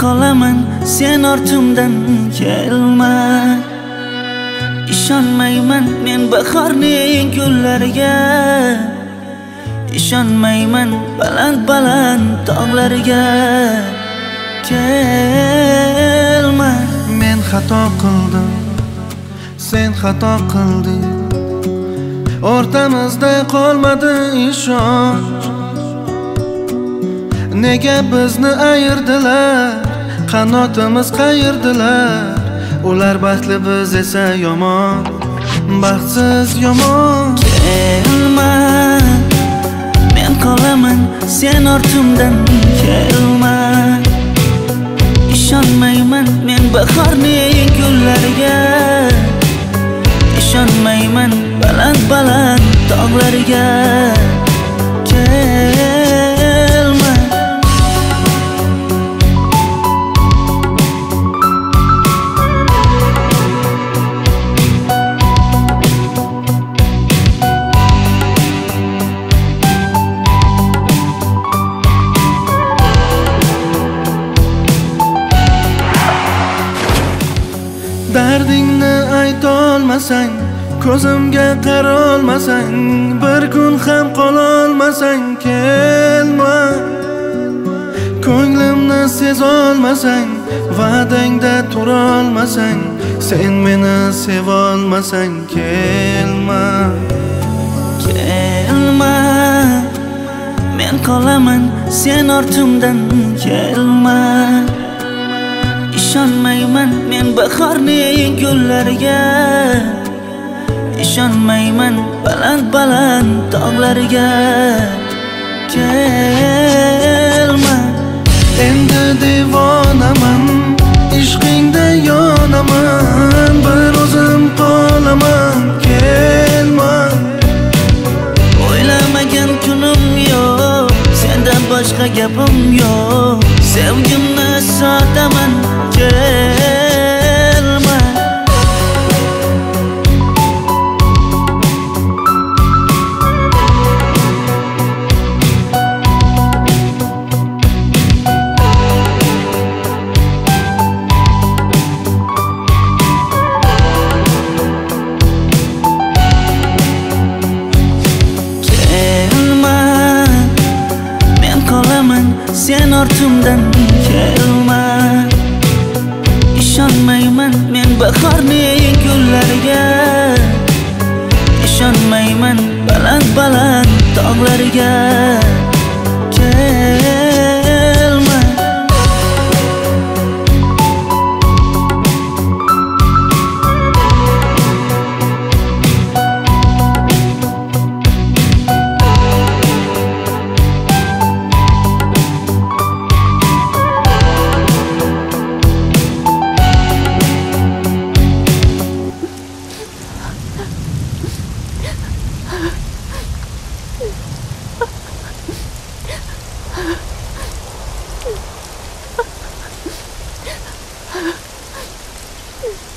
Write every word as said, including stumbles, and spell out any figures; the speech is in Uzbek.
qolaman sen ortimdan kelma. İshonmayman men bahorning gullariga, ishonmayman baland baland tog'lariga. Kelma. Men xato qildim, sen xato qilding. O'rtamizda qolmadi ishonch. Nega bizni ayirdilar, qanotimiz qayirdilar. Ular baxtli, biz esa yomon, baxtsiz yomon. Kelma, men qolaman sen ortimdan kelma. İshonmayman men bahorning gullariga, ishonmayman baland baland tog'lariga. Kelma. Dardingni aytolmasang, ko'zimga qarolmasang, bir kun ham qololmasang, kelma. Ko'nglimni sezolmasang, va'dangda turolmasang, sen meni sevolmasang, kelma. Kelma, men qolaman sen ortimdan kelma. İshonmayman men bahorning gullariga, ishonmayman baland baland tog'lariga. Kelma. Endi devonaman, ishqingda yonaman, bir o'zim qolaman, kelma. O'ylamagan kunim yo'q, sendan boshqa gapim yo'q. Sevgimni sotaman, kelma. Kelma, men qolaman sen ortimdan kelma. İshonmayman men bahorning gullariga, ishonmayman baland baland tog'lariga. Kelma. Ha ha ha.